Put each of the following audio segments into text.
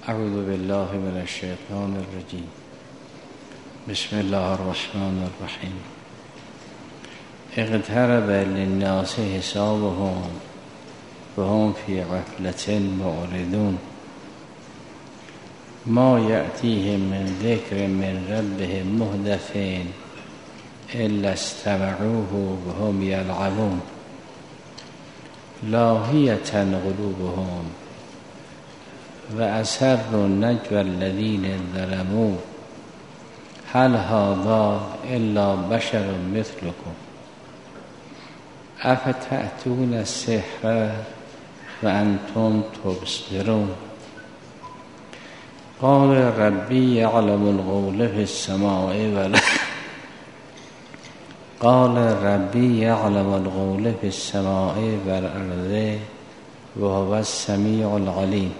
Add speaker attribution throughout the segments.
Speaker 1: اعوذ بالله من الشیطان الرجیم. بسم الله الرحمن الرحیم. اقترب للناس حسابهم وهم فی غفلة معرضون. ما یأتیهم من ذکر من ربهم محدث الا استمعوه وهم یلعبون. لاهیة قلوبهم و اسروا النجوى الذین ظلموا هل هذا الا بشر مثلكم افتأتون السحر وانتم تبصرون. قال ربی یعلم القول فی السماء والارض وهو السمیع العلیم.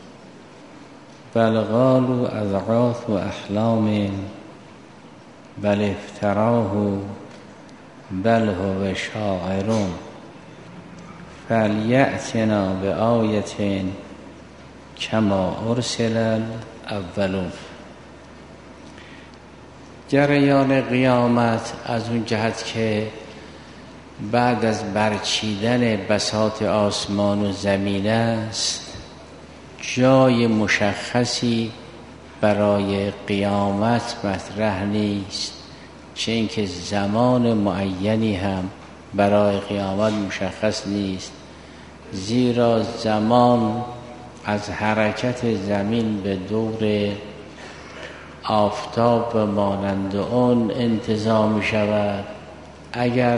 Speaker 1: بل قالوا اضغاث احلام بل افتراه بل هو شاعر فلیأتنا بآیة کما ارسل الاولون. جریان قیامت از اون جهت که بعد از برچیدن بساط آسمان و زمین است، جای مشخصی برای قیامت مطرح نیست، چه اینکه زمان معینی هم برای قیامت مشخص نیست، زیرا زمان از حرکت زمین به دور آفتاب مانند اون انتظام می شود. اگر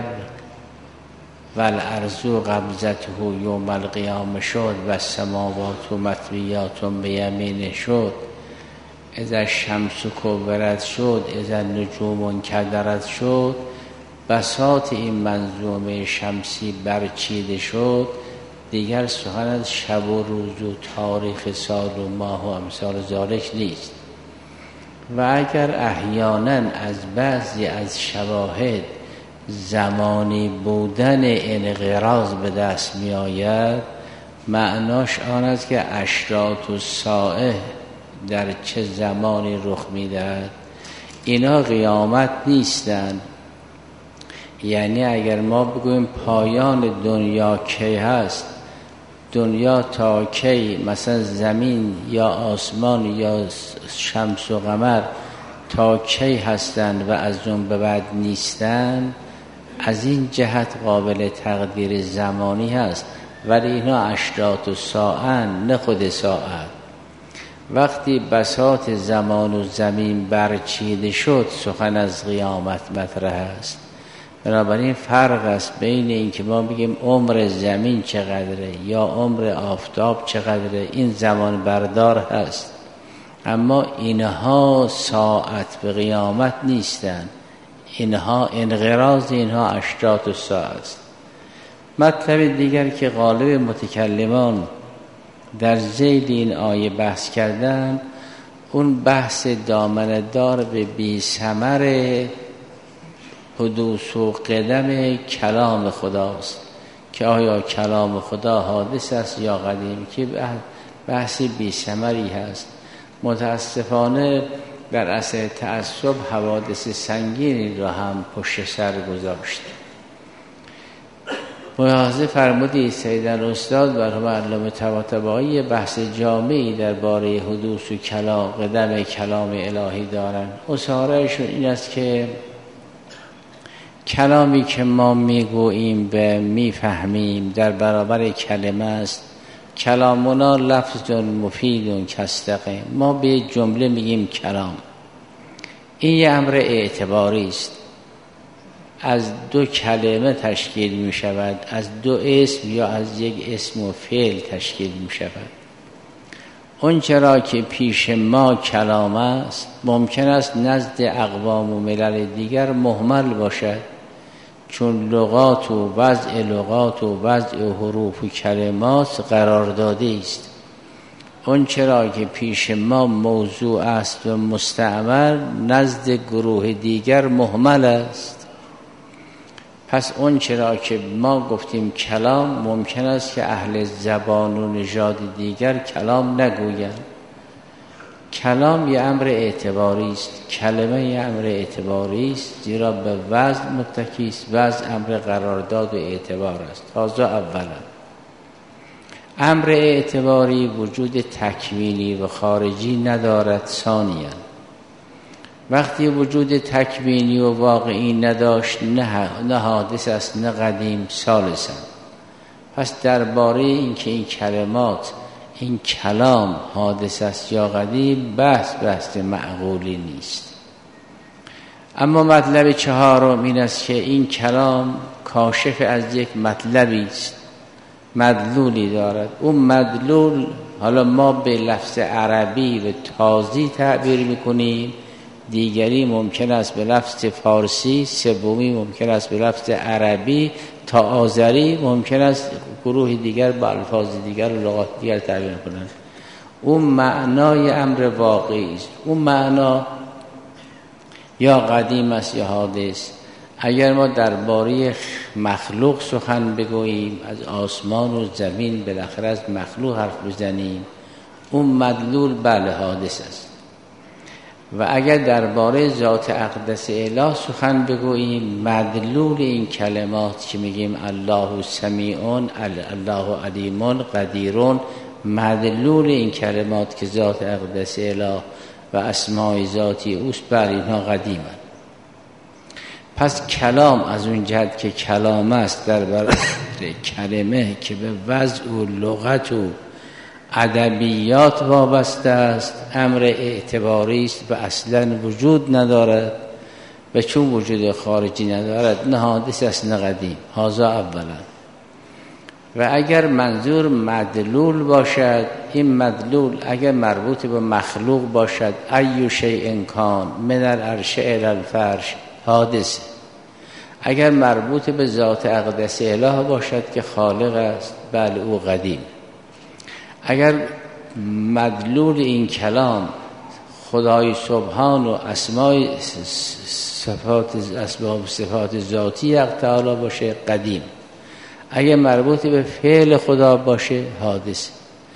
Speaker 1: والارض قبضته یوم القیامه شد و السماوات مطویات بیمینه شد، اذا الشمس کورت شد، اذا النجوم انکدرت شد، بساط این منظومه شمسی برچیده شد، دیگر سخن از شب و روز و تاریخ سال و ماه و امثال ذالک نیست. و اگر احیانا از بعضی از شواهد زمانی بودن انقراض به دست می آید، معناش آن است که اشراط الساعه در چه زمانی رخ می دهد. اینا قیامت نیستند. یعنی اگر ما بگوییم پایان دنیا کی هست، دنیا تا کی، مثلا زمین یا آسمان یا شمس و قمر تا کی هستند و از اون به بعد نیستند، از این جهت قابل تقدیر زمانی هست، ولی اینا اشراط الساعه نه خود ساعت. وقتی بساط زمان و زمین برچیده شد، سخن از قیامت مطرح است. بنابراین فرق است بین این که ما بگیم عمر زمین چقدره یا عمر آفتاب چقدره، این زمان بردار هست، اما اینها ساعت به قیامت نیستند، اینها انقراض، اینها اشراط الساعه است. مطلب دیگر که غالب متکلمان در ذیل این آیه بحث کردن، اون بحث دامنه‌دار به بی ثمر حدوث و قدم کلام خداست که آیا کلام خدا حادث است یا قدیم، که بحث بی ثمری هست. متاسفانه در اثر تعصب حوادث سنگینی را هم پشت سر گذاشت. ملاحظه فرمودید سیدن استاد مرحوم علامه طباطبایی بحث جامعی درباره حدوث و کلام، قدم کلام الهی دارند. اصحارهشون این است که کلامی که ما میگوییم و میفهمیم در برابر کلمه است. کلامنا لفظ مفید کاستقیم، ما به جمله میگیم کلام. این یه امر اعتباری است، از دو کلمه تشکیل می شود، از دو اسم یا از یک اسم و فعل تشکیل می شود. اون چرا که پیش ما کلام است، ممکن است نزد اقوام و ملل دیگر مهمل باشد، چون لغات و وضع لغات و وضع حروف و کلمات قرار داده است. اون چرا که پیش ما موضوع است و مستعمل، نزد گروه دیگر مهمل است. پس اون چرا که ما گفتیم کلام، ممکن است که اهل زبان و نژاد دیگر کلام نگویند. کلام یه امر اعتباری است، کلمه یه امر اعتباری است، زیرا به وزن متکی است. وزن امر قرارداد و اعتبار است. تازه اولا امر اعتباری وجود تکوینی و خارجی ندارد. ثانیا وقتی وجود تکوینی و واقعی نداشت، نه حادث است نه قدیم. ثالثا پس درباره اینکه این کلمات، این کلام حادث است یا قدیم، بحث معقولی نیست. اما مطلب چهارم این است که این کلام کاشف از یک مطلبی است، مدلولی دارد. اون مدلول حالا ما به لفظ عربی و تازی تعبیر میکنیم، دیگری ممکن است به لفظ فارسی، سومی ممکن است به لفظ عربی، تا آذری ممکن است گروه دیگر با الفاظ دیگر و لغات دیگر تعبیر کنند. اون معنای امر واقعی است. اون معنا یا قدیم است یا حادث. اگر ما درباره مخلوق سخن بگوییم، از آسمان و زمین بالاخره از مخلوق حرف بزنیم، اون مدلول بله حادث است. و اگر درباره ذات اقدس الهی سخن بگوییم، مدلول این کلمات که میگیم الله سمیعون، الله علیم، قدیرون، مدلول این کلمات که ذات اقدس الهی و اسماء ذاتی اوست، بر اینها قدیمند. پس کلام از اون جهت که کلام است در برابر کلمه که به وضع و لغت و ادبیات وابسته است، امر اعتباری است و اصلا وجود ندارد. و چون وجود خارجی ندارد، نه حادث است نه قدیم. هذا اولا. و اگر منظور مدلول باشد، این مدلول اگر مربوط به مخلوق باشد، ای شیء کان من العرش الی الفرش، حادث. اگر مربوط به ذات اقدس الهی باشد که خالق است، بله او قدیم. اگر مدلول این کلام خدای سبحان و اسماء صفات ذاتی تعالی باشه، قدیم. اگر مربوط به فعل خدا باشه، حادث.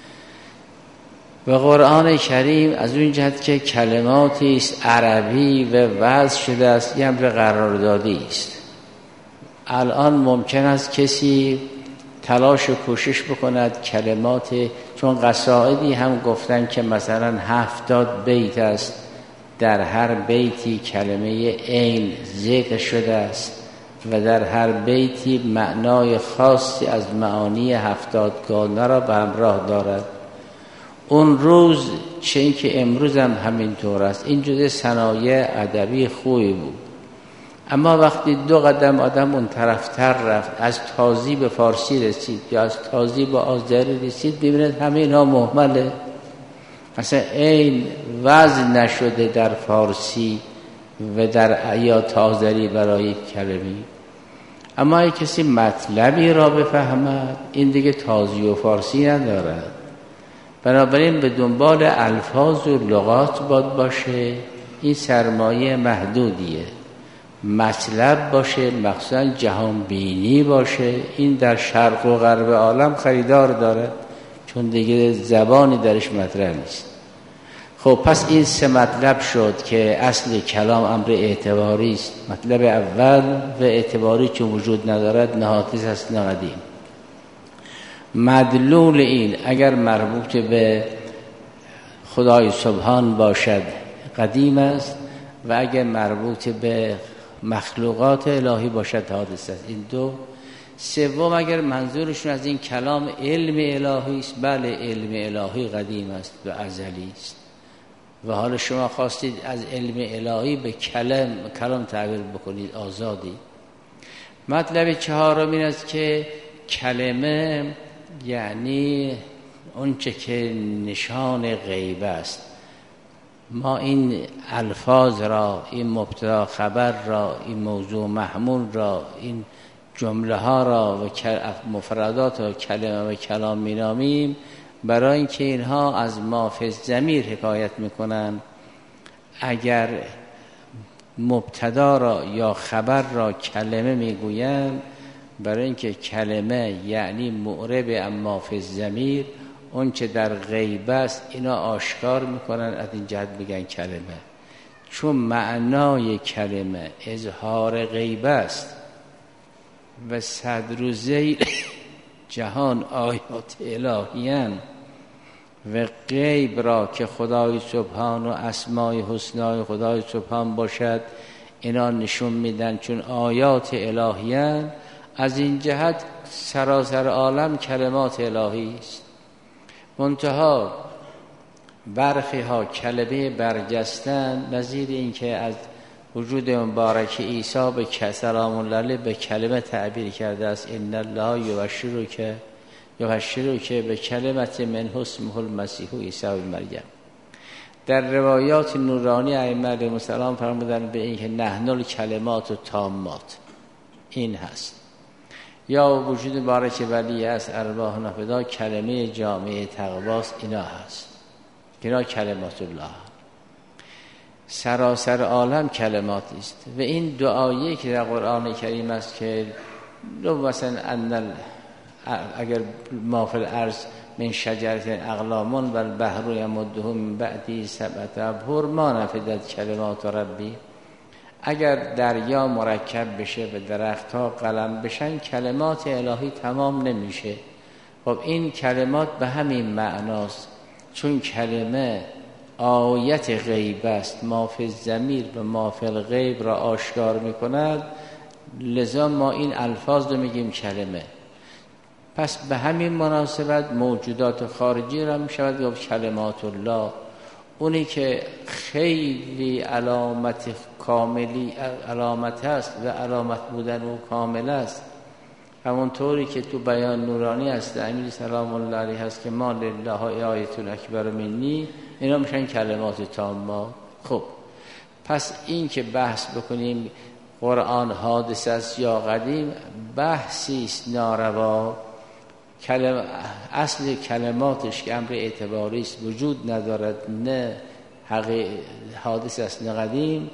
Speaker 1: و قرآن کریم از اون جهت که کلماتی است عربی و وضع شده است، یه امر قراردادی است. الان ممکن است کسی تلاش و کوشش بکند کلمات، چون قصائدی هم گفتن که مثلا 70 بیت است، در هر بیتی کلمه عین ذکر شده است و در هر بیتی معنای خاصی از معانی 70 گانه را به همراه دارد. اون روز چه این که امروز هم همینطور است. این جزء صنایع ادبی خوبی بود. اما وقتی 2 قدم آدم اون طرفتر رفت، از تازی به فارسی رسید یا از تازی به آذری رسید، ببینید همه اینها مهمله. مثلا این وضع نشده در فارسی و در یا آذری برای کلمی. اما اگه کسی مطلبی را بفهمد، این دیگه تازی و فارسی ندارد. بنابراین به دنبال الفاظ و لغات باشه. این سرمایه محدودیه. مطلب باشه، مخصوصا جهان بینی باشه. این در شرق و غرب عالم خریدار داره، چون دیگه زبانی درش مطرح نیست. خب پس این 3 مطلب شد که اصل کلام امر اعتباری است. مطلب اول و اعتباری چون وجود ندارد، نه حادث است نه قدیم. مدلول این اگر مربوط به خدای سبحان باشد، قدیم است، و اگر مربوط به مخلوقات الهی باشد، حادث است. این 2. سوم اگر منظورشون از این کلام علم الهی است، بله علم الهی قدیم است و ازلی است. و حالا شما خواستید از علم الهی به کلام تعبیر بکنید، آزادی. مطلب 4 این است که کلمه یعنی اون چه که نشان غیب است. ما این الفاظ را، این مبتدا خبر را، این موضوع محمول را، این جمله ها را و مفردات و کلمه و کلام مینامیم، برای اینکه اینها از ما فی الضمیر حکایت میکنن. اگر مبتدا را یا خبر را کلمه میگویم، برای اینکه کلمه یعنی معرب اما فی الضمیر، اون چه در غیب است اینا آشکار میکنن، از این جهت بگن کلمه، چون معنای کلمه اظهار غیب است و صدر و زیر جهان آیات الهیان و غیب را که خدای سبحان و اسمای حسنای خدای سبحان باشد اینا نشون میدن، چون آیات الهیان. از این جهت سراسر عالم کلمات الهی است. منتها برخی ها کلمه برجستن، نظیر این که از وجود مبارک عیسی به سلام الله علیه به کلمه تعبیر کرده است، ان الله یبشرک به کلمت منه اسمه المسیح عیسی ابن مریم. در روایات نورانی ائمه علیهم السلام فرمودن به این که نحن الکلمات التامات، این هست. یا وجود مبارک ولی است ارواح نافدا، کلمه جامعه تقواست، اینا هست، اینا کلمات الله. سراسر عالم کلمات است. و این دعایی که در قرآن کریم است که مثلا اگر ما فی الارض من شجرة اقلام و البحر یمده من بعدی 7 ابحر ما نفدت کلمات ربی، اگر دریا مرکب بشه و درختها قلم بشن کلمات الهی تمام نمیشه. خب این کلمات به همین معناست، چون کلمه آیت غیب است، ما فی الضمیر و ما فی الغیب را آشکار میکند، لذا ما این الفاظ رو میگیم کلمه. پس به همین مناسبت موجودات خارجی را میشود گفت کلمات الله، اونی که خیلی علامت کاملی علامت هست و علامت بودن او کامل است، همونطوری که تو بیان نورانی هست امیر سلام الله علیه هست که ما لله آیت اکبر منی، اینا میشن کلمات تامه. خب پس این که بحث بکنیم قرآن حادث است یا قدیم بحثی است ناروا. اصل کلماتش که امر اعتباری است وجود ندارد، نه حادث است نه قدیم.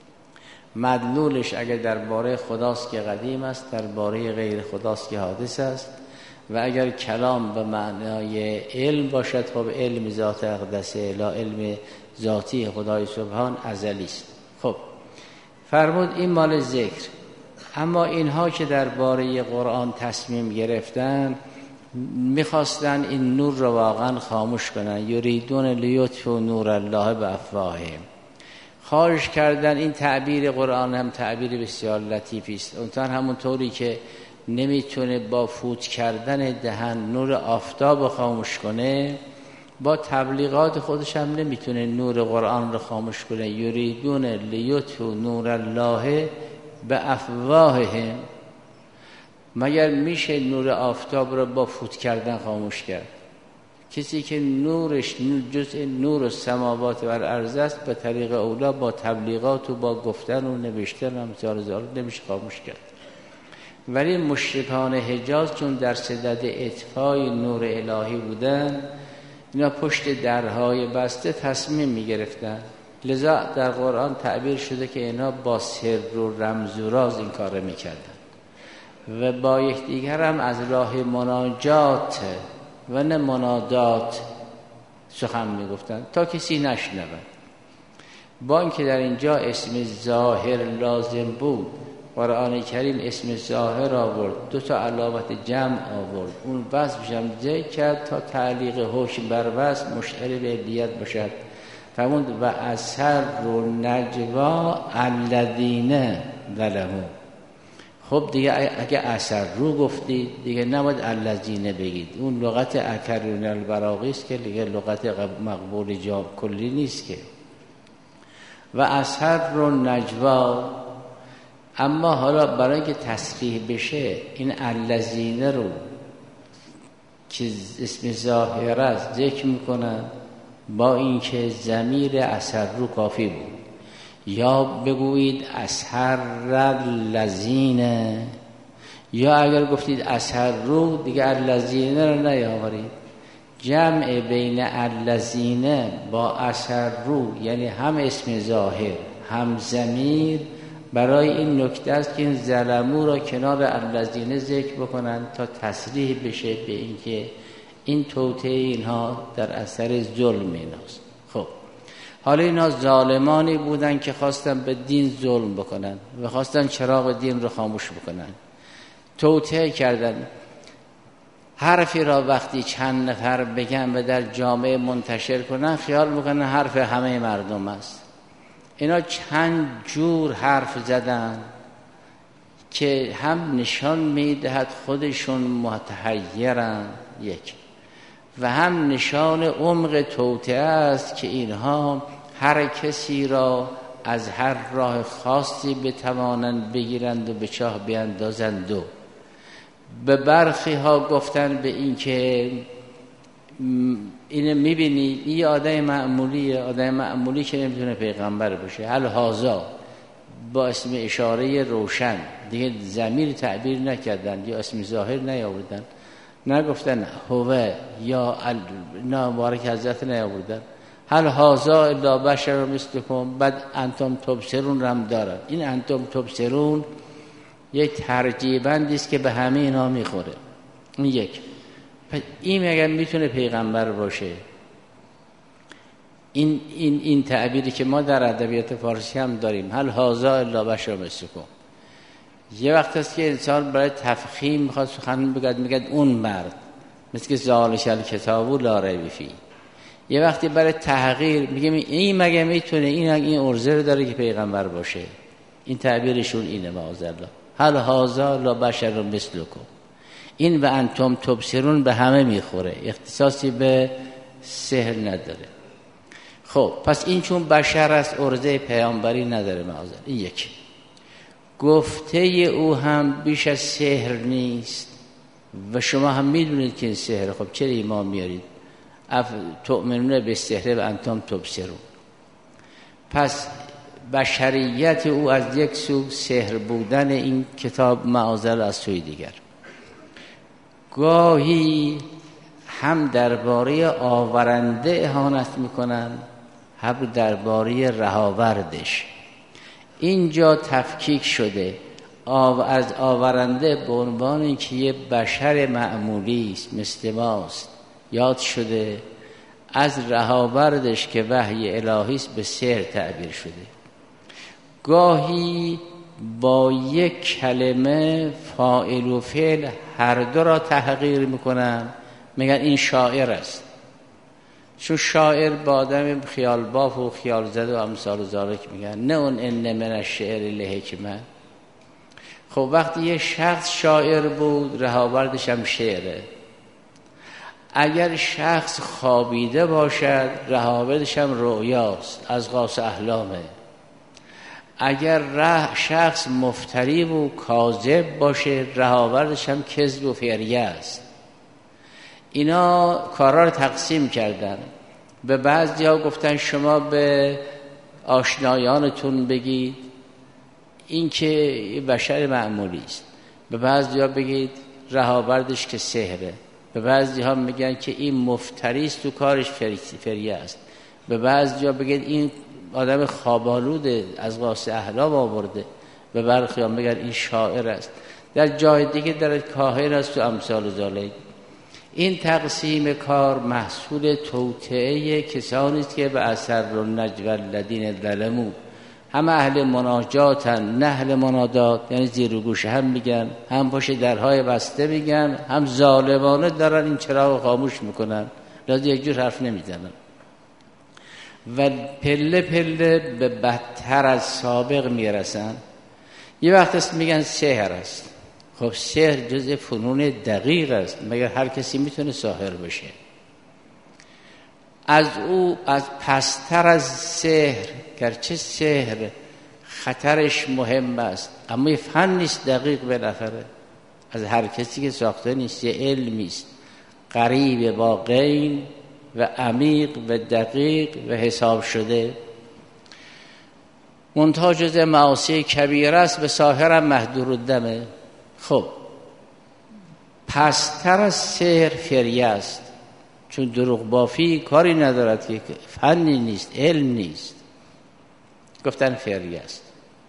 Speaker 1: مدلولش اگر درباره خداست که قدیم است، درباره غیر خداست که حادث است. و اگر کلام به معنای علم باشد، خب علم ذات اقدسه، لا علم ذاتی خدای سبحان ازلی است. خب فرمود این مال ذکر. اما اینها که درباره قرآن تصمیم گرفتن میخواستن این نور رو واقعا خاموش کنن، یریدون لیطفئوا نور الله بافواههم. خواهش کردن این تعبیر قرآن هم تعبیر بسیار لطیفی است. اونطور همونطوری که نمیتونه با فوت کردن دهن نور آفتاب خاموش کنه، با تبلیغات خودش هم نمیتونه نور قرآن رو خاموش کنه. یریدون لیطفئوا نور الله بافواههم. مگر میشه نور آفتاب رو با فوت کردن خاموش کرد؟ کسی که نورش جزء نور السماوات و الارض است، به طریق اولا با تبلیغات و با گفتن و نوشتن هم زار نمیشه خاموش کرد. ولی مشرکان حجاز چون در صدد اطفای نور الهی بودن، اینا پشت درهای بسته تصمیم میگرفتن. لذا در قرآن تعبیر شده که اینا با سر و رمز و راز این کار میکردن و با یکدیگر هم از راه مناجات و نه منادات سخن میگفتن تا کسی نشنود. با اینکه در اینجا اسم ظاهر لازم بود، قرآن کریم اسم ظاهر آورد، 2 علامت جمع آورد، اون وصفش هم ذکر کرد تا تعلیق حکم بر وصف مشعر به علیت باشد. فرمود و اثر و نجوا الذین ظلموا. خب دیگه اگه اثر رو گفتید دیگه نباید الذین بگید، اون لغت اکرون البراغی است که دیگه لغت مقبول جا کلی نیست که. و اثر رو نجوا. اما حالا برای اینکه تصریح بشه این الذین رو که اسم ظاهر است ذکر میکنن، با اینکه ضمیر اثر رو کافی بود. یا بگویید اثر الذین، یا اگر گفتید اثر رو دیگه الذین رو نیاورید. جمع بین الذین با اثر رو یعنی هم اسم ظاهر هم ضمیر، برای این نکته است که این ظلمو را کنار الذین ذکر بکنن تا تصریح بشه به اینکه این توطئه اینها در اثر ظلم ایناست. خب حالا اینا ظالمانی بودن که خواستن به دین ظلم بکنن و خواستن چراغ دین رو خاموش بکنن، توطئه کردن. حرفی را وقتی چند نفر بگن و در جامعه منتشر کنن خیال میکنن حرف همه مردم است. اینا چند جور حرف زدن که هم نشان میدهد خودشون متحیرن یک، و هم نشان عمق توطئه است که اینها هر کسی را از هر راه خاصی بتوانند بگیرند و به چاه بیندازند. و به برخی ها گفتن به این که اینو میبینی این آدم معمولیه، آدم معمولی که نمیتونه پیغمبر باشه، هل هازا با اسم اشاره روشن، دیگه ضمیر تعبیر نکردن یا اسم ظاهر نیاوردن، نگفتن هو یا نه مبارک حضرت نیاوردن، هل هازا الا بشر مثلکم. بعد انتم تبصرون رم دارن. این انتم تبصرون یک ترجیع بندی است که به همه اینا میخوره. این یک. پس این اگر میتونه پیغمبر باشه، این تعبیری که ما در ادبیات فارسی هم داریم، هل هازا الا بشر مثلکم، یه وقت است که انسان برای تفخیم میخواد سخن بگد، میگد اون مرد مثل که ذالک الکتاب لا ریب فیه. یه وقتی برای تحقیر میگه این مگه میتونه این عرضه رو داره که پیغمبر باشه. این تعبیرشون اینه معاذالله، هل هازا لا بشر مثلکم. این و انتم تبصرون به همه میخوره، اختصاصی به سحر نداره. خب پس این چون بشر است عرضه پیامبری نداره معاذالله. این یکی. گفته او هم بیش از سحر نیست و شما هم میدونید که این سحر. خب چرا ایمان میارید؟ تؤمنون بالسحر و انتم تبصرون. پس بشریت او از یک سو، سحر بودن این کتاب معاذالله از سوی دیگر. گاهی هم درباره آورنده اهانت میکنن، هم درباره رهاوردش. اینجا تفکیک شده از آورنده به عنوان اینکه یه بشر معمولی است مثل ماست یاد شده، از رهاوردش که وحی الهی است به سحر تعبیر شده. گاهی با یک کلمه فاعل و فعل هر دو را تحقیر میکنن، میگن این شاعر است، چون شاعر با آدم خیال باف و خیال زده و امثال ذالک میگن، نه اون ان من الشعر لحکمه. خب وقتی یه شخص شاعر بود رهاوردش هم شعره. اگر شخص خوابیده باشد رهاوردش هم رؤیاست، از غاص احلامه. اگر شخص مفتری و کاذب باشه رهاوردش هم کذب و فریه است. اینا کارا رو تقسیم کردن. به بعضیا گفتن شما به آشنایانتون بگید این که بشر معمولی است، به بعضیا بگید رهاوردش که سحره، به بعضیا میگن که این مفتری است و کارش فریه است، به بعضیا بگید این آدم خوابالوده از غاص احلام آورده، به برخیان بگن این شاعر است، در جای دیگه در کاهن است و امثال ذالک. این تقسیم کار محصول توطئه کسانی است که به اثر النجوى الذین ظلموا، هم اهل مناجاتن نه اهل منادات، یعنی زیر و گوش هم میگن، هم پشت درهای بسته میگن، هم ظالمانه دارن این چراغ خاموش میکنن، لازم یک جور حرف نمیزنن و پله پله به بدتر از سابق میرسن. یه وقت است میگن سحر است. خب سحر جزء فنون دقیق است، مگر هر کسی میتونه ساحر بشه؟ از پستر از سحر، گرچه سحر خطرش مهم است اما یه فن نیست دقیق بالاخره، از هر کسی که ساخته نیست، یه علمی است قریب با غین و عمیق و دقیق و حساب شده. منتها جزء معاصی کبیر است، به ساحرم مهدور الدمه. خب پستر از سحر فریه است، چون دروغ بافی کاری ندارد که فنی نیست، علم نیست، گفتن فریه است.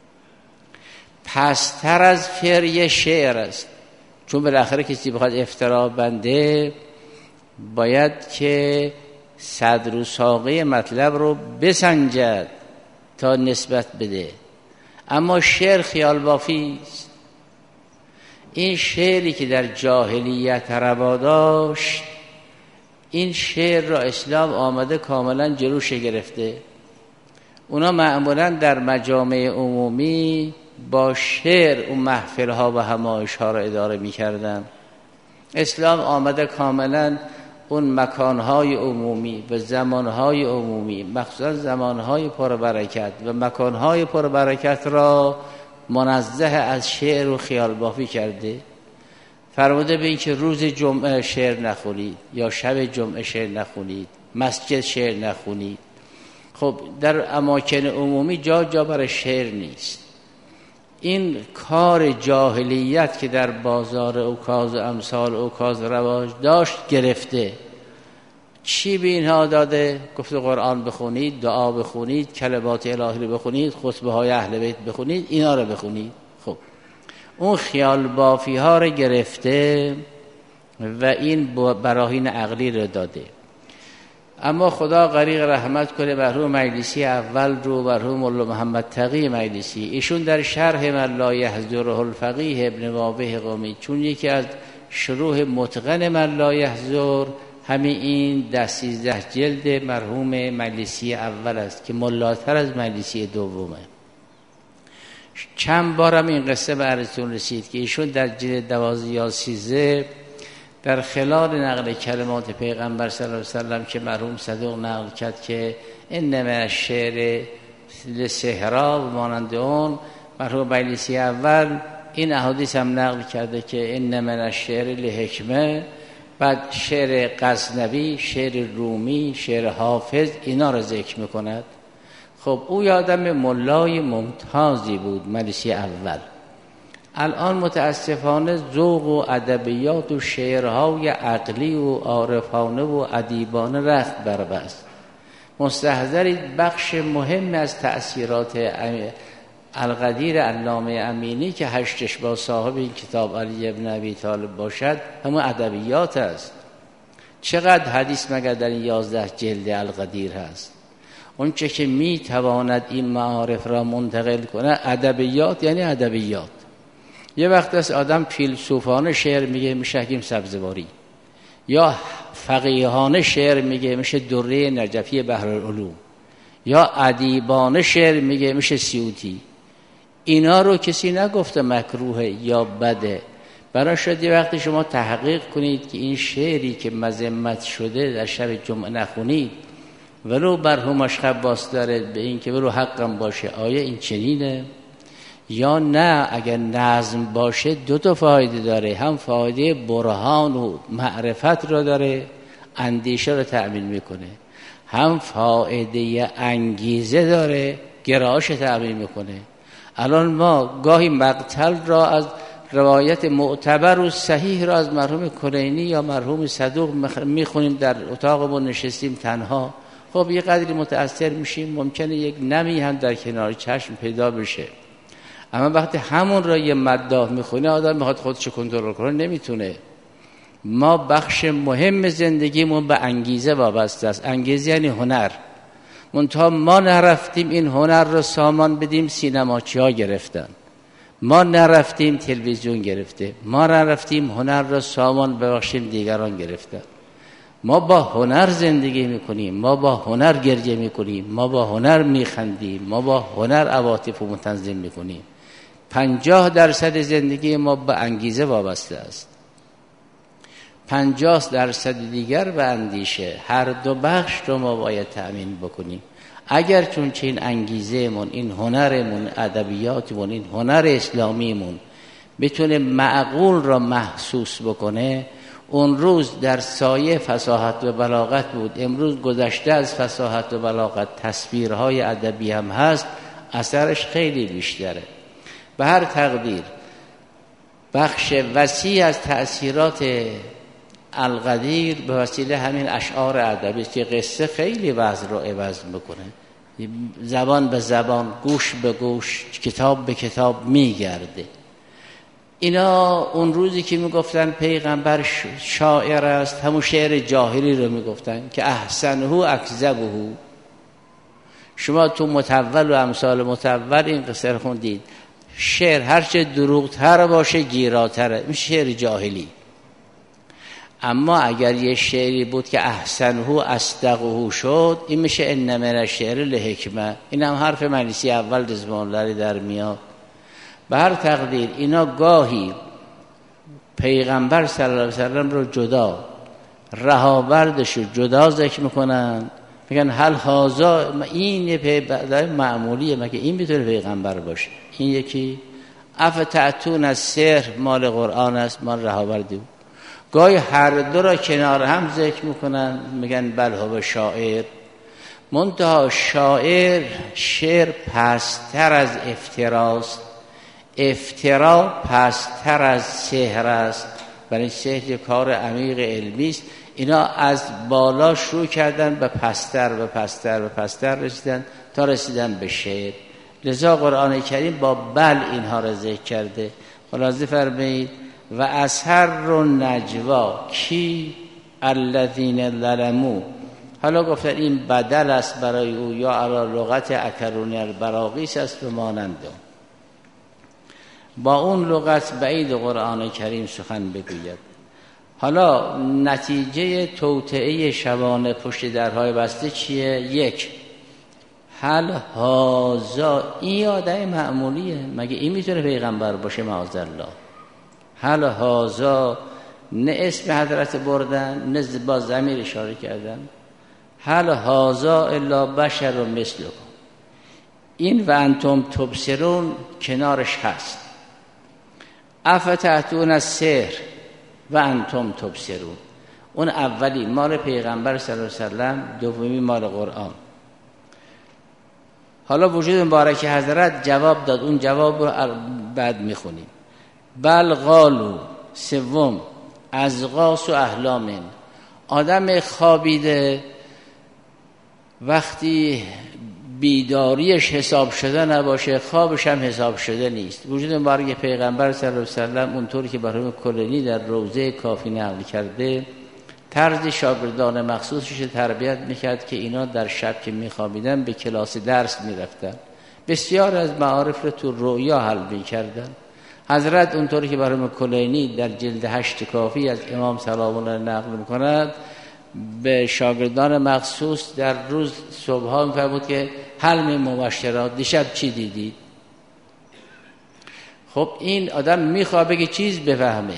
Speaker 1: پستر از فریه شعر است، چون بالاخره کسی بخواد افترا بنده باید که صدر و ساقه مطلب رو بسنجد تا نسبت بده. اما شعر خیال بافی است. این شعری که در جاهلیت روا داشت، این شعر را اسلام آمده کاملا جلوش گرفته. اونا معمولا در مجامع عمومی با شعر اون محفل‌ها و همایش‌ها را اداره می‌کردن. اسلام آمده کاملا اون مکان‌های عمومی و زمان‌های عمومی، مخصوصا زمان‌های پربرکت و مکان‌های پربرکت را منزه از شعر و خیال بافی کرده. فرموده به این که روز جمعه شعر نخونید یا شب جمعه شعر نخونید، مسجد شعر نخونید. خب در اماکن عمومی جا برای شعر نیست. این کار جاهلیت که در بازار اوکاز و امثال اوکاز رواج داشت گرفته. چی به اینها داده؟ گفته قرآن بخونید، دعا بخونید، کلمات الهی رو بخونید، خطبه های اهل بیت بخونید، اینا رو بخونید. خب اون خیال بافی ها رو گرفته و این براهین عقلی رو داده. اما خدا غریق رحمت کنه مرحوم مجلسی اول رو، مرحوم مولا محمد تقی مجلسی، ایشون در شرح من لا یحضره الفقیه ابن واضح قمی، چون یکی از شروح متقن من لا یحضر همین این 13 جلد مرحوم مجلسی اول است که ملاتر از مجلسی دومه. چند بارم این قصه به عرضتون رسید که ایشون در جلد 12 یا 13 در خلال نقل کلمات پیغمبر صلی الله علیه وسلم که مرحوم صدوق نقل کرد که انما الشعر للسحرا و مانند اون، مرحوم مجلسی اول این احادیث هم نقل کرده که انما الشعر لحکمه، بعد شعر غزنوی، شعر رومی، شعر حافظ، اینا رو ذکر میکند. خب او یادم ملای ممتازی بود مجلسی اول. الان متاسفانه ذوق و ادبیات و شعرهای عقلی و عارفانه و ادیبانه رفت بربست. مستحضرید بخش مهم از تأثیرات القدیر علامه امینی که هشتش با صاحب این کتاب علی ابن ابی طالب باشد همون ادبیات است. چقدر حدیث مگر در این 11 جلد القدیر هست. اون چه که می تواند این معارف را منتقل کنه ادبیات، یعنی ادبیات. یه وقت است آدم فیلسوفانه شعر میگه میشه حکیم سبزواری، یا فقیهانه شعر میگه میشه دره نجفی بحرالعلوم، یا ادیبانه شعر میگه میشه سیوطی. اینا رو کسی نگفته مکروه یا بده. برای شد یه وقتی شما تحقیق کنید که این شعری که مذمت شده در شب جمعه نخونید، ولو برهمش خواست دارد به این که ولو حقم باشه، آیا این چنینه یا نه؟ اگر نظم باشه 2 فایده داره، هم فایده برهان و معرفت رو داره، اندیشه رو تأمین میکنه، هم فایده انگیزه داره، گرایش تأمین میکنه. الان ما گاهی مقتل را از روایت معتبر و صحیح را از مرحوم کلینی یا مرحوم صدوق میخونیم، در اتاقمون نشستیم تنها، خب یه قدری متأثر میشیم، ممکنه یک نمی هم در کنار چشم پیدا بشه. اما وقتی همون را یه مداح میخونه آدم میخواد خودشو کنترل کنه، نمیتونه. ما بخش مهم زندگیمون به انگیزه وابسته است. انگیزه یعنی هنر. منتها ما نرفتیم این هنر رو سامان بدیم، سینماچی ها گرفتن. ما نرفتیم تلویزیون گرفته. ما نرفتیم هنر رو سامان ببخشیم دیگران گرفتن. ما با هنر زندگی میکنیم، ما با هنر گریه میکنیم، ما با هنر میخندیم، ما با هنر عواطف رو تنظیم میکنیم. 50% زندگی ما به انگیزه وابسته است، 50% دیگر به اندیشه. هر دو بخش رو ما باید تأمین بکنیم. اگر چون چه این انگیزه‌مون، این هنرمون، ادبیاتمون، این هنر اسلامیمون بتونه معقول را محسوس بکنه، اون روز در سایه فصاحت و بلاغت بود، امروز گذشته از فصاحت و بلاغت، تصویرهای ادبی هم هست، اثرش خیلی بیشتره. به هر تقدیر بخش وسیع از تأثیرات القدیر به وسیله همین اشعار ادبی که قصه خیلی وضع رو عوض میکنه، زبان به زبان، گوش به گوش، کتاب به کتاب میگرده. اینا اون روزی که میگفتن پیغمبر شاعر است، همون شعر جاهلی رو میگفتن که احسنه اکذبه. شما تو متول و امثال متول این قصه رو خوندید، شعر هرچه دروغتر باشه گیراتره، این شعر جاهلی. اما اگر یه شعری بود که احسنه اصدقه شد، این میشه ان من الشعر لحکمه. این هم حرف مجلسی اول رضوان‌الله در میاد. به هر تقدیر اینا گاهی پیغمبر صلی الله علیه وسلم رو جدا، رهاوردش رو جدا ذکر میکنن، میگن هل هازا، این یه پیغمبر معمولیه، مگه این میتونه پیغمبر باشه؟ این یکی افتعتون از سحر مال قرآن است، مال رهاوردی. گاهی هر دو را کنار هم ذکر میکنن، میگن بل هو شاعر. منتها شعر پستر از افتراست، افترا پستر از سحر است. برای سحر یک کار عمیق علمی است. اینا از بالا شروع کردن به پستر رسیدن تا رسیدن به شعر. لذا قرآن کریم با بل اینها را ذکر کرده. خلاصه فرمایید و اسر النجوا کی الذین ظلموا. حالا گفتن این بدل است برای او یا علی لغت اکرونی البراغیس است و مانند. با اون لغت بعید قرآن کریم سخن بگوید. حالا نتیجه توطئه شبانه پشت درهای بسته چیه؟ یک، هل هازا، این آدم معمولیه، مگه این میتونه پیغمبر باشه؟ معاذالله. هل هازا، نه اسم حضرت بردن نه با ضمیر اشاره کردن، هل هازا الا بشر مثلکم. این و انتم تبصرون کنارش هست. افتعتون از سحر و انتم تبصرون. اون اولی مال پیغمبر صلی الله علیه وسلم، دومی مال قرآن. حالا وجود مبارک حضرت جواب داد، اون جواب رو بعد میخونیم. بل قالو، سوم ازغاث و احلامن. آدم خوابیده وقتی بیداریش حساب شده نباشه، خوابش هم حساب شده نیست. وجود مبارک پیغمبر صلی الله علیه وسلم اونطوری که برای کلینی در روضه کافی نقل کرده، طرز شاگردان مخصوصش تربیت میکرد که اینا در شب که میخوابیدن به کلاس درس میرفتن، بسیار از معارف رو تو رویا حل میکردن. حضرت اونطوری که برای کلینی در جلد 8 کافی از امام سلام الله نقل میکند، به شاگردان مخصوص در روز صبحا میفرمود که حل مبشرات، دیشب چی دیدید؟ خب این آدم میخواد بگه چیز بفهمه.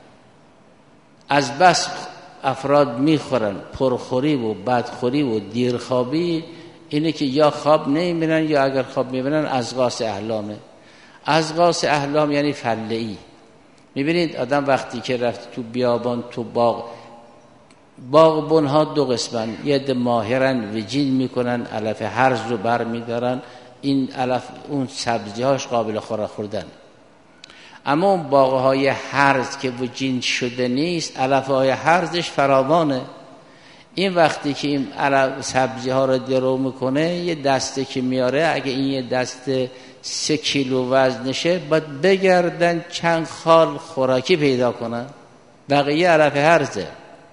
Speaker 1: از بس افراد میخورن پرخوری و بدخوری و دیرخوابی، اینه که یا خواب نمیبینن یا اگر خواب میبینن ازغاث احلامه. ازغاث احلام یعنی فله‌ای. میبینید آدم وقتی که رفت تو بیابان، تو باغبون ها دو قسمن، یه عده ماهرن وجین میکنن، علف هرز رو بر میدارن، این علف اون سبزی هاش قابل خوردن. اما اون باغ های هرز که وجین شده نیست، علف های هرزش فراوانه. این وقتی که این سبزی ها رو درو میکنه، یه دسته که میاره، اگه این یه دسته 3 کیلو وزنشه، باید بگردن چند خال خوراکی پیدا کنن، بقیه علف هرزه.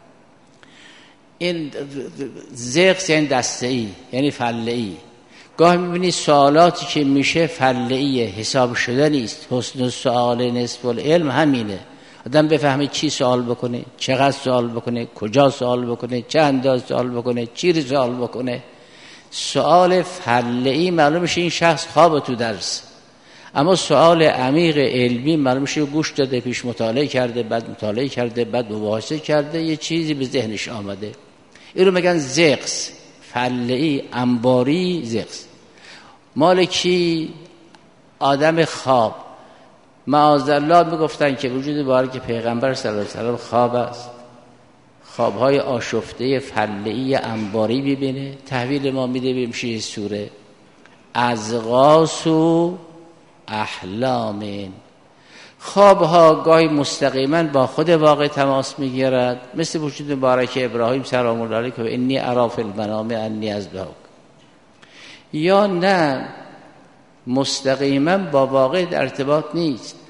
Speaker 1: این زغس یعنی دسته‌ای، یعنی فله‌ای. گاهی میبینی سوالاتی که میشه فله‌ایه، حساب شده نیست. حسن السؤال نصف العلم همینه. آدم بفهمه چی سوال بکنه، چقدر سوال بکنه، کجا سوال بکنه، چه انداز سوال بکنه، چی رو سوال بکنه. سوال فله‌ای معلوم میشه این شخص خواب تو درس. اما سوال عمیق علمی معلوم میشه گوش داده، پیش مطالعه کرده، بعد مطالعه کرده، بعد مباحثه کرده، یه چیزی به ذهنش آمده. این رو میگن زغس، فله‌ای، انباری، زغس. مال کی؟ آدم خواب. معاذالله میگفتن که وجود مبارک پیغمبر صلی الله علیه و سلم خواب است، خوابهای آشفته فله‌ای انباری ببینه. تحویل ما میده بمیشه سوره ازغاث و احلام. خوابها گاهی مستقیما با خود واقع تماس میگیرد، مثل وجود مبارک ابراهیم سلام الله علیه که انی اری فی المنام انی اذبحک. یا نه، مستقیما با واقع در ارتباط نیست.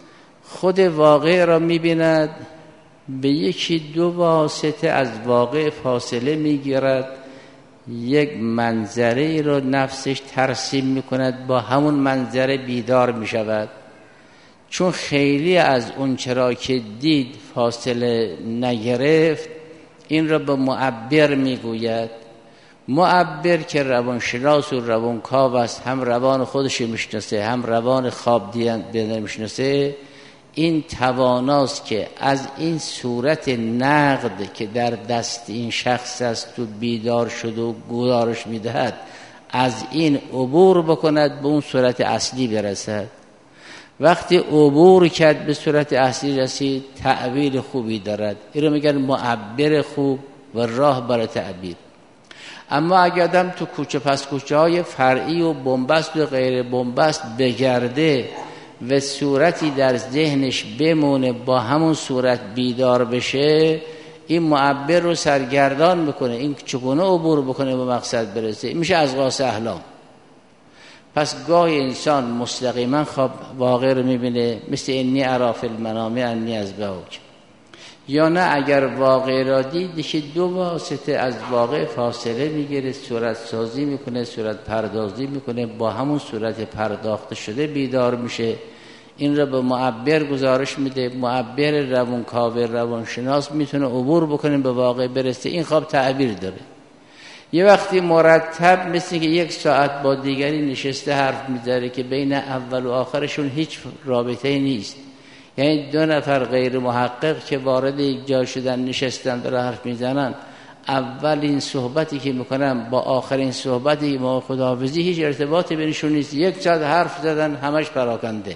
Speaker 1: خود واقع را می‌بیند، به یکی دو واسطه از واقع فاصله می‌گیرد، یک منظره را نفسش ترسیم می‌کند، با همون منظره بیدار می‌شود. چون خیلی از اون چرا که دید فاصله نگرفت، این را به معبر میگوید. معبر که روانشناس و روانکاو است، هم روان خودش میشناسه هم روان خواب دیدن میشناسه، این تواناست که از این صورت نقد که در دست این شخص است و بیدار شده و گزارش میدهد، از این عبور بکند، به اون صورت اصلی برسد. وقتی عبور کرد به صورت اصلی رسید، تعبیر خوبی دارد. این رو میگن معبر خوب و راه برای تعبیر. اما اگر آدم تو کوچه پس کوچه های فرعی و بنبست و غیر بنبست بگرده و صورتی در ذهنش بمونه، با همون صورت بیدار بشه، این معبر رو سرگردان میکنه. این چگونه عبور بکنه به مقصد برسه؟ این میشه ازغاث احلام. پس گاهی انسان مستقیما خواب واقع رو میبینه، مثل انی اری فی المنام انی اذبحک، یا نه اگر واقع را دید که دو واسطه از واقع فاصله میگیره، صورت سازی میکنه، صورت پردازی میکنه، با همون صورت پرداخته شده بیدار میشه. این را به معبر گزارش میده. معبر روانکاو روانشناس میتونه عبور بکنه به واقع برسه. این خواب تعبیر داره. یه وقتی مرتب مثل که یک ساعت با دیگری نشسته حرف میزنه که بین اول و آخرشون هیچ رابطه نیست. یعنی دو نفر غیر محقق که وارد یک جا شدن، نشستن داره حرف میزنن، اولین صحبتی که میکنن با آخرین صحبتی با خداحافظی هیچ ارتباطی بینشون نیست. یک ساعت حرف زدن، همش پراکنده.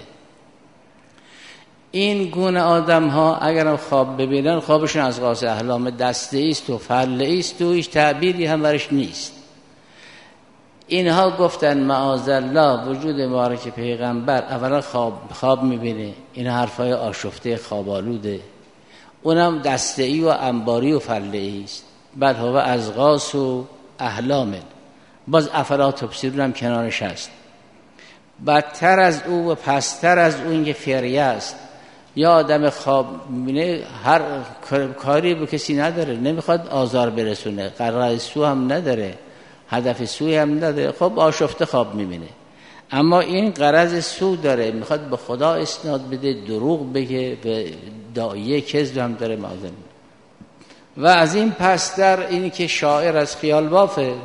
Speaker 1: این گونه آدم ها اگر خواب ببینن، خوابشون ازغاث احلام دسته است و فله است و هیچ تعبیری هم برش نیست. اینها گفتن معاذالله وجود مبارک پیغمبر اولا خواب میبینه. این حرفای آشفته خوابالوده. اونم دسته ای و انباری و فله ای است. بعد هو ازغاث و احلام، باز افلا تبصرون هم کنارش هست. بدتر از او و پستر از او این فریه است. یا آدم خواب میبینه، هر کاری به کسی نداره، نمیخواد آزار برسونه، قرار سو هم نداره، هدف سوی هم نداره، خب آشفته خواب میبینه. اما این غرض سو داره، میخواد به خدا اسناد بده، دروغ بگه، به داعیه کذب هم داره معاذ. و از این پستر اینی که شاعر از خیال بافه،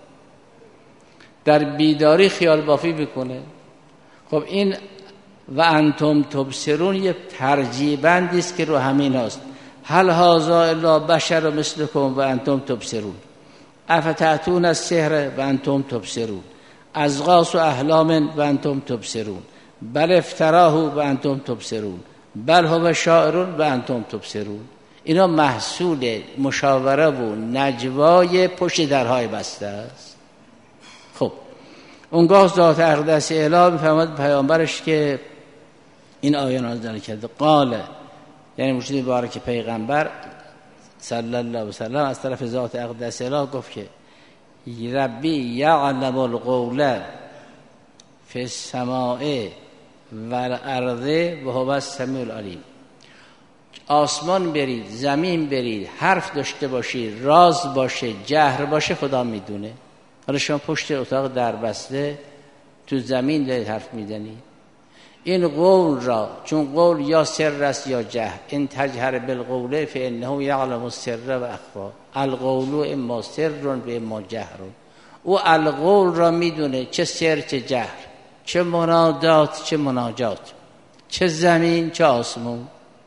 Speaker 1: در بیداری خیال بافی بکنه. خب این و انتم تبصرون یه ترجیبندی است که رو همین است. هل هذا الا بشر مثلکم و انتم تبصرون، افتأتون السحر و انتم تبصرون، ازغاث و احلام و انتم تبصرون، بل افتراه و انتم تبصرون، بل هو شاعر و انتم تبصرون. اینا محصول مشاوره و نجوای پشت درهای بسته است. خب اونگاه ذات اقدس الهی میفرماد پیامبرش که این آیه نازل کرده، قال، یعنی وجود مبارک پیغمبر صلی الله علیه و سلم از طرف ذات اقدس الهی گفت که ربی یعلم القول فی السماء والارض و هو السمیع العلیم. آسمان برید، زمین برید، حرف داشته باشید، راز باشه، جهر باشه، خدا میدونه. حالا شما پشت اتاق دربسته تو زمین دارید حرف میزنید، این قول را، چون قول یا سر است یا جهر، این تجهر بالقول فانه یعلم السر و اخفا، القول اما سر و اما جهر. او القول را میدونه، چه سر چه جهر، چه منادات چه مناجات، چه زمین چه آسمون.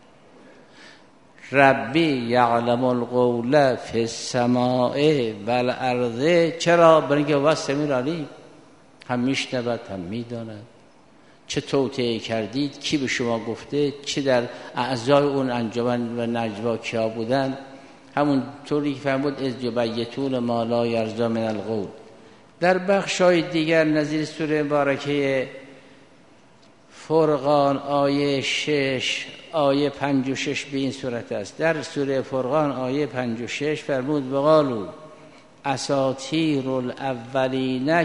Speaker 1: ربی یعلم القول فی السماء والارض. چرا؟ برای اینکه هو السمیع العلیم، هم میشنود هم میداند. چه توطئه کردید، کی به شما گفته، چه در اعضای اون انجمن و نجوا کیا بودن. همون طوری که فرمود از یبیتون ما لا یرضی من القول. در بخشای دیگر نظیر سوره مبارکه فرقان آیه 6 آیه 56 به این صورت است. در سوره فرقان آیه 56 فرمود وقالو اساطیر الاولین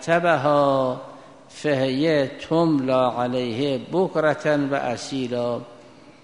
Speaker 1: کتبها فهی تملا علیه بکرة و اصیلا.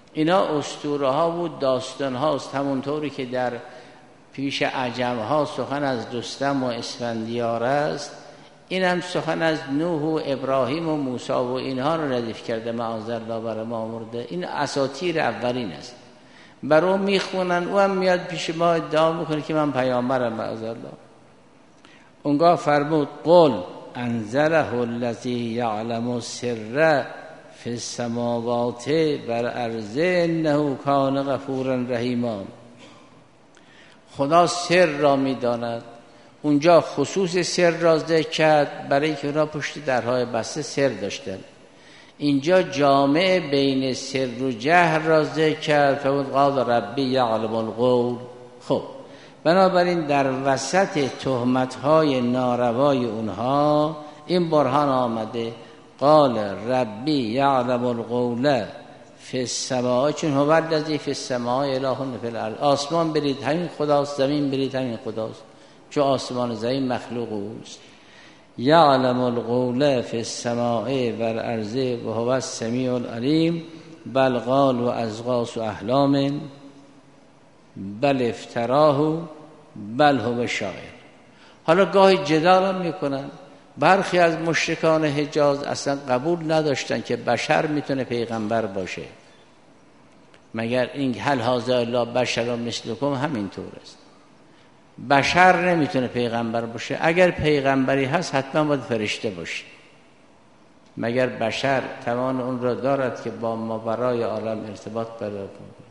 Speaker 1: اینا اسطوره ها بود، داستان هاست. همونطوری که در پیش عجم ها سخن از رستم و اسفندیار است، این هم سخن از نوح و ابراهیم و موسی و اینها رو ردیف کرده معاذالله برای ما آورده. این اساطیر اولین است، برای میخونن، او هم میاد پیش ما ادعا میکنه که من پیامبرم معاذالله. اونگاه فرمود قل انزله الذی یعلم السر فی السماوات والارض انه کان غفورا رحیما. خدا سر را میداند. اونجا خصوص سر را ذکر کرد برای که اونا پشت درهای بسته سر داشتن. اینجا جامع بین سر و جهر را ذکر کرد. فرمود قال ربی یعلم القول. خب بنابراین در وسط تهمت‌های ناروای اونها این برهان آمده قال ربی یعلم القول فی السماء، چون هو الذی فی السماء اله فی الارض. آسمان برید همین خداست، زمین برید همین خداست، چون آسمان و زمین مخلوق اوست. یعلم القول فی السماء والارض و هو السمیع العلیم. بل قال و ازغاث احلام بل افتراه بل هو شاعر. حالا گاهی جدال هم میکنن. برخی از مشرکان حجاز اصلا قبول نداشتن که بشر میتونه پیغمبر باشه، مگر این هل هذا الا بشر مثلکم، همینطور است. بشر نمیتونه پیغمبر باشه، اگر پیغمبری هست حتما باید فرشته باشه، مگر بشر توان اون را دارد که با ماورای عالم ارتباط پیدا کنه.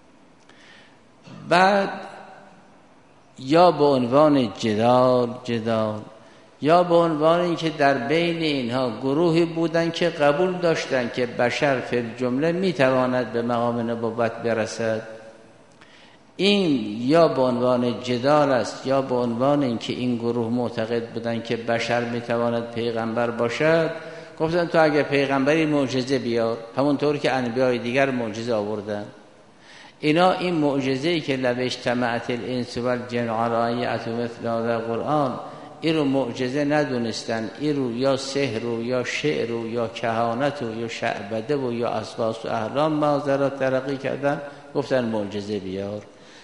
Speaker 1: بعد یا به عنوان جدال یا به عنوان اینکه در بین اینها گروهی بودن که قبول داشتن که بشر فی الجمله میتواند به مقام نبوت برسد. این یا به عنوان جدال است یا به عنوان اینکه این گروه معتقد بودن که بشر میتواند پیغمبر باشد. گفتن تو اگه پیغمبری معجزه بیار، همونطور که انبیای دیگر معجزه آوردن. اینا این معجزه‌ای که لبش تمعت الانس والجن علی ان یأتوا مثل هذا القرآن، این رو معجزه ندونستن، این رو یا سحر و یا شعر و یا کهانت و یا شعبده و یا اسواس و احلام معذرات ترقی کردن، گفتن معجزه بیار.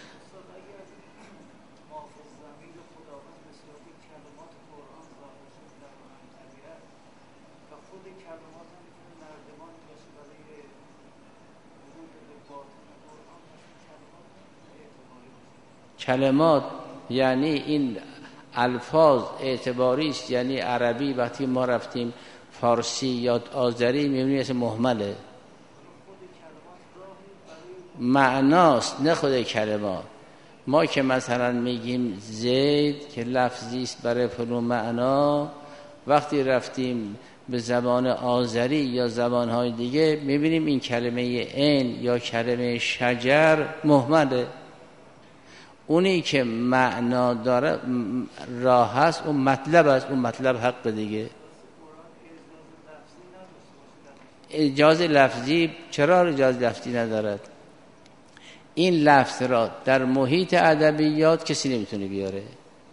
Speaker 1: کلمات یعنی این الفاظ اعتباری است، یعنی عربی وقتی ما رفتیم فارسی یا آذری میبینیم اسم مهمله، معناست نه خود کلمات. ما که مثلا میگیم زید که لفظی است برای فلان معنا، وقتی رفتیم به زبان آذری یا زبانهای دیگه میبینیم این کلمه عین یا کلمه شجر مهمله. اونی که معنا داره راه هست، اون مطلب است، اون مطلب حق دیگه. اجازه لفظی چرا اجازه لفظی ندارد؟ این لفظ را در محیط ادبیات کسی نمیتونه بیاره.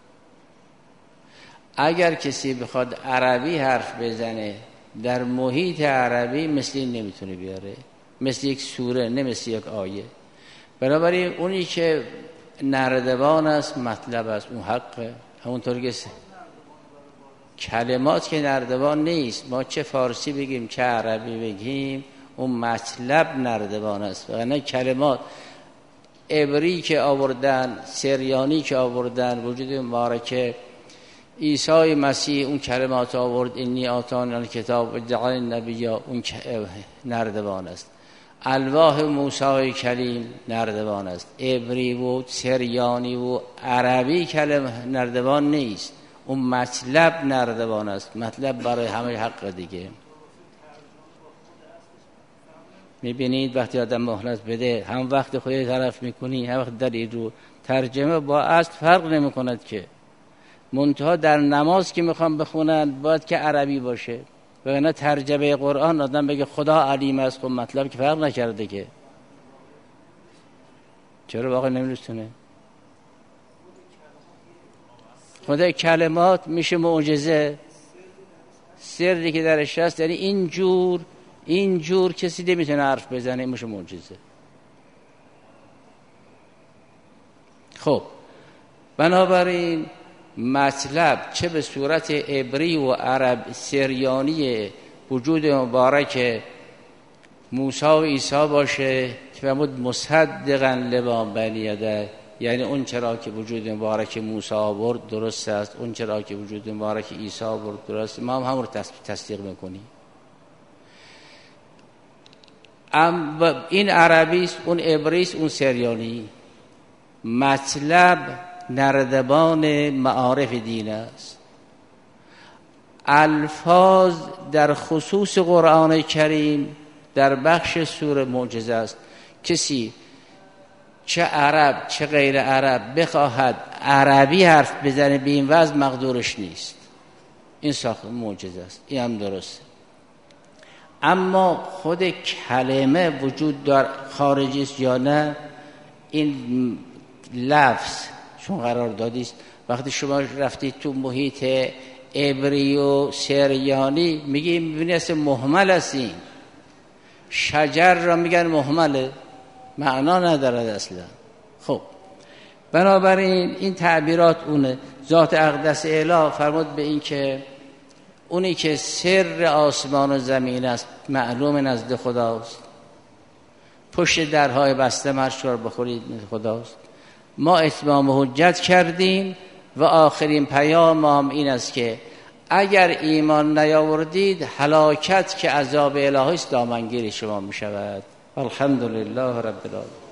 Speaker 1: اگر کسی بخواد عربی حرف بزنه در محیط عربی مثل این نمیتونه بیاره، مثل یک سوره نه مثل یک آیه. بنابراین اونی که نردبان است مطلب است، اون حقه. همونطور که کلمات که نردبان نیست، ما چه فارسی بگیم چه عربی بگیم اون مطلب نردبان است. وگرنه کلمات عبری که آوردن، سریانی که آوردن، وجود مبارک عیسی مسیح اون کلمات آورد، انی آتانی الکتاب و جعلنی نبیا، اون نردبان است. الواح موسی کلیم نردبان است. عبری و سریانی و عربی کلمه نردبان نیست، اون مطلب نردبان است. مطلب برای همه حق دیگه. میبینید وقتی آدم مهلت بده، هم وقت خودی طرف میکنی، هم وقت دلیل رو ترجمه با اصل فرق نمی کند که. منتها در نماز که میخوام بخونن باید که عربی باشه، وگرنه ترجمه قرآن آدم بگه خدا علیم است، خب مطلب که فرق نکرده که. چرا واقعا نمی‌رسونه؟ خدا کلمات میشه معجزه، سری که درش هست، یعنی اینجور کسی نمیتونه حرف بزنه، میشه معجزه. خب بنابراین مطلب چه به صورت عبری و عرب سریانی وجود مبارک موسی و عیسی باشه که فرمود مصدقا لما بین یدیه، یعنی اون چرا که وجود مبارک موسی آورد درست است، اون چرا که وجود مبارک عیسی آورد درست، ما هم همون رو تصدیق میکنیم. این عربی است، اون عبری است، اون سریانی. مطلب نردبان معارف دین است. الفاظ در خصوص قرآن کریم در بخش سوره معجزه است. کسی چه عرب چه غیر عرب بخواهد عربی حرف بزنه به این وضع مقدورش نیست. این ساخت معجزه است، این هم درسته. اما خود کلمه وجود دار خارجی است یا نه، این لفظ چون قرار دادی است. وقتی شما رفتید تو محیط عبری و سریانی میگی میبینی اصلا مهمل است. این شجر را میگن مهمله، معنا ندارد اصلا. خب بنابراین این تعبیرات اونه. ذات اقدس اله فرمود به این که اونی که سر آسمان و زمین است معلوم نزد خداست، پشت درهای بسته مرشکار بخورید خداست. ما اتمام حجت کردیم و آخرین پیام ما هم این است که اگر ایمان نیاوردید هلاکت که عذاب الهی است دامنگیر شما می شود. الحمدلله رب العالمین.